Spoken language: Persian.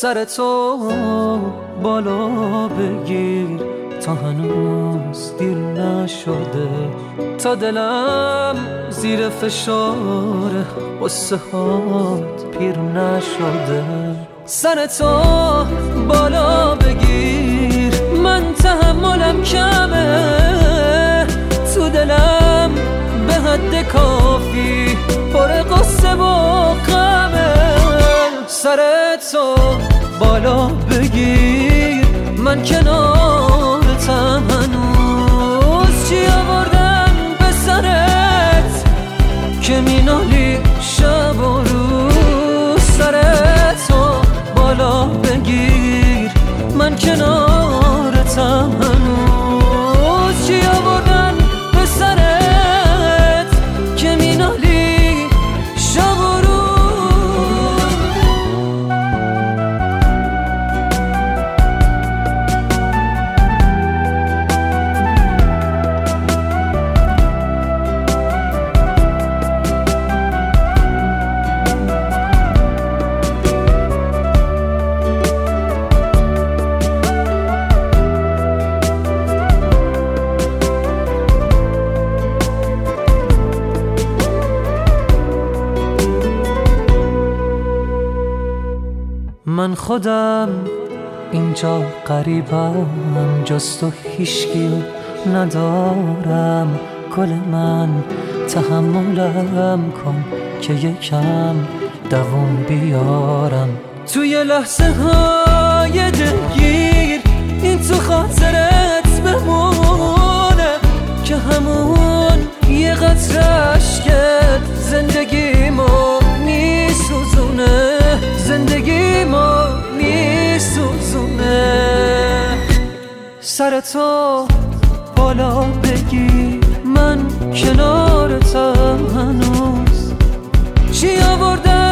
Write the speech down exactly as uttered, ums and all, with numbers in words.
سر تو بالا بگیر تا هنوز دیر نشده، تا دلم زیر فشار قصه هات پیر نشده. سر تو بالا بگیر، من تحملم کمه، تو دلم به حد کافی پر قصه و غمه. سر تو بالا بگیر، من کنارتم هنوز، چی آوردن به سرت که مینالی شب و روز. سر تو بالا بگیر، من کنارتم هنوز، چی آوردن به سرت که مینالی شب و روز. من خودم اینجا غریبم، جز تو هیچکی ندارم. گل من تحملم کن که یکم دووم بیارم. توی لحظه های دلگیر این تو خاطرت بمونه که همون یه قطره اشکت زندگیمو میسوزونه، زندگی ما میسوزونه. سر تو بالا بگیر، من کنارتم هنوز، چی آوردن